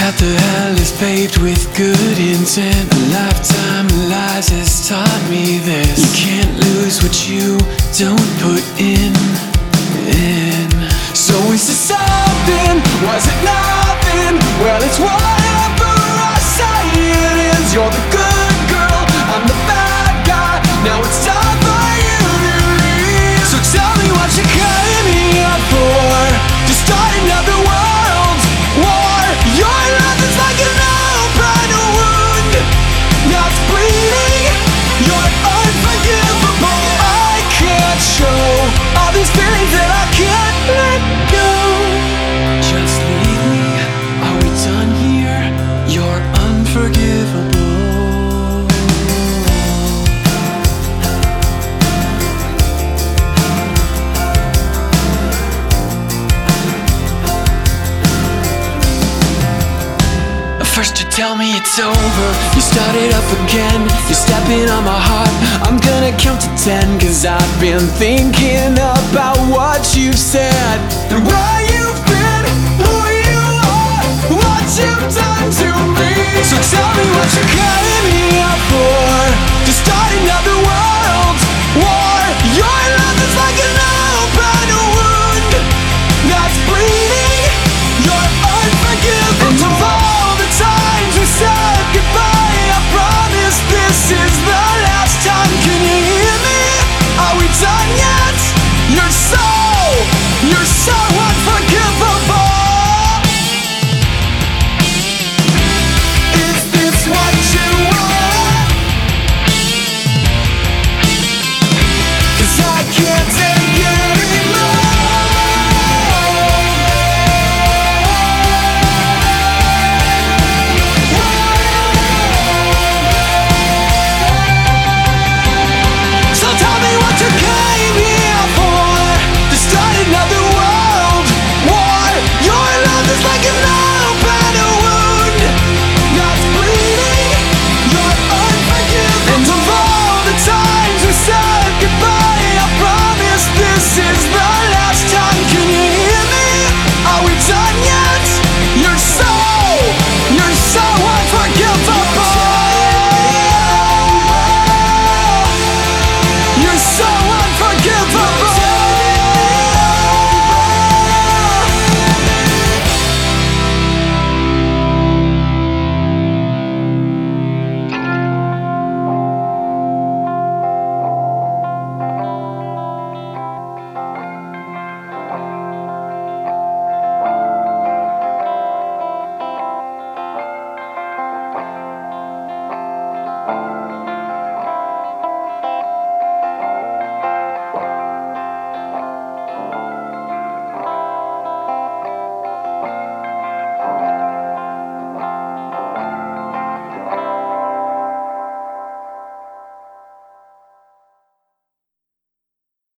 Path to hell is paved with good intent. A lifetime of lies has taught me this. You can't lose what you don't put in. So is it something? Was it nothing? Well, it's whatever I say it is. You're the good girl, I'm the bad guy. Now it's time for you to leave. So tell me what you're cutting me up for. To start another world war. Your love is like an open wound. Now it's bleeding. You're unforgivable. I can't show all these feelings that I can't let go. Just leave me. Are we done here? You're unforgivable. First you tell me it's over, you start it up again. You're stepping on my heart, I'm gonna count to 10. Cause I've been thinking about what you've said, and where you've been, who you are, what you've done to me. So tell me what you're cutting me up for.